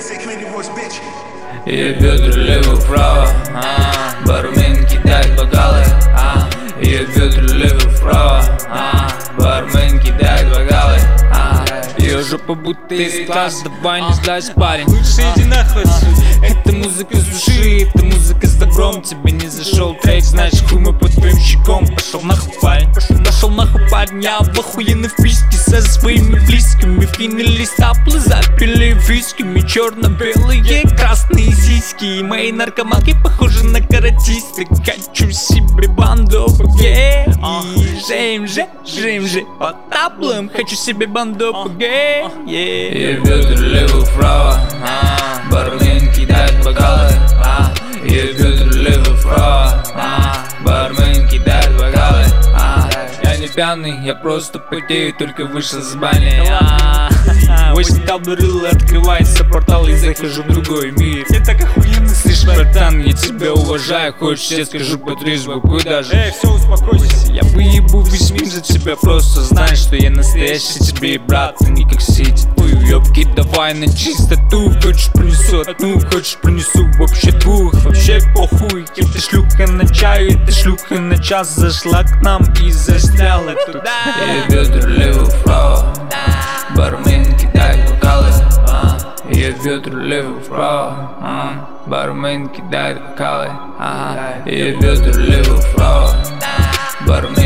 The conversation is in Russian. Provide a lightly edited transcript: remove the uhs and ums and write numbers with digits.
Ее бедра лево-вправо, бармен кидает бокалы, ее бедра лево-вправо, бармен кидает бокалы, ее жопа будто из глаз, давай не сдайся, парень. Лучше иди нахуй. Это музыка с души, это музыка с добром. Тебе не зашел трек, значит хуй мы под твоим щеком. Пошел нахуй, парень, пошел нахуй, парень. Я в охуенной вписке со своими близкими. Финалиста запили висками, черно-белые, красные сиськи. И мои наркоманки похожи на каратисты. Хочу себе банду ПГ и под таблом. Хочу себе банду ПГ. Ее бедра лево-вправо, бармен кидает бокалы, ее бедра лево-вправо, бармен кидает бокалы. Я не пьяный, я просто потею, только вышел с бани. 8 таблерил, открывается портал и захожу в другой мир. Я так охуенно. Слышь, братан, я тебя уважаю, хочешь, я скажу по-трезвому, куда же? Все, успокойся. Я выебу весь мир за тебя, просто знай, что я настоящий тебе брат, а не как все эти твои уёбки. Давай на чистоту, хочешь принесу одну, хочешь принесу вообще двух. Вообще похуй, это шлюха на чаю, это шлюха на час. Зашла к нам и застряла тут. Ее бедра лево-вправо, бармен кидает бокалы, ее бедра лево-вправо, бармен кидает бокалы, ее бедра лево-вправо, бармен